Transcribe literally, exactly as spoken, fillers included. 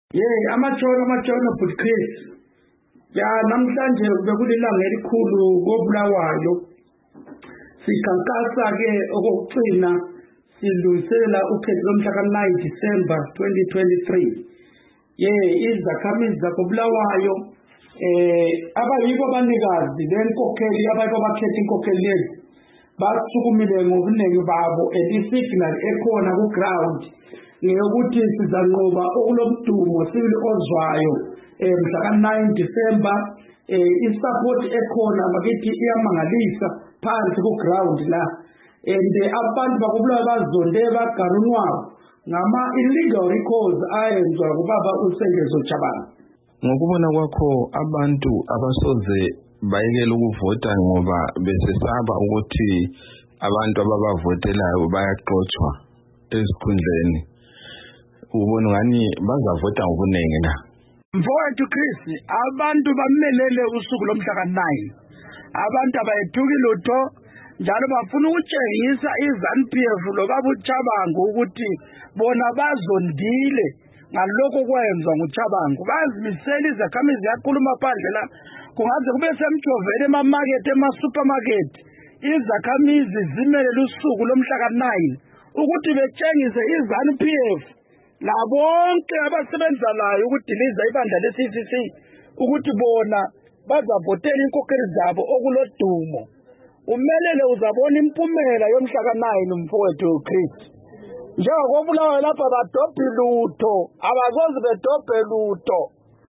Yey amachona amachona but Chris ya namhlanje bekulilanga elikhulu koBulawayo sikhankasa ke okugcina silungisela ukhetho lomhla ka-nine December twenty twenty-three yey izakhamizi zakoBulawayo eh abayibo abanikazi lenkokheli abayiko bakhetha inkokheli lezi basukumile ngobuningi babo elisignal ekhona ku ground ngeyokuthi sizanqoba okulomdumo sibili ozwayo eh mhla ka-nine December eh isupport ekhona bakithi iyamangalisa phansi ku ground la and abantu bakubulawa bazonde bagarunwabo ngama illegal records ayenzwa kubaba uSengezo Jabane. Ngokubona kwakho abantu abasoze bayekela ukuvota ngoba besesaba ukuthi abantu ababavotelayo bayaxoxwa esikhundleni, ubona ngani bazavota ngobuningi na? Mfowethu Chris, abantu bamelele usuku lomhla ka-nine, abantu abayethuki lutho njalo bafuna ukutshengisa iZANU P F lobaba uChabangu ukuthi bona bazondile ngalokho kwenzwa nguChabangu. Bazimisela izakhamizi yakhuluma phandle la kungaze kube semjoveni emamakethe emasupermarket izakhamizi zimelele usuku lomhla ka-nine ukuthi betshengise iZANU P F labonke abasebenza layo ukudiliza ibandla le-C C C ukuthi bona bazavotela inkokheli zabo okulodumo. Umelele uzabona impumela yomhla ka-nine mfowethu Chris. Njengoba Bulawayo lapha badobhe lutho abazoze bedobhe lutho.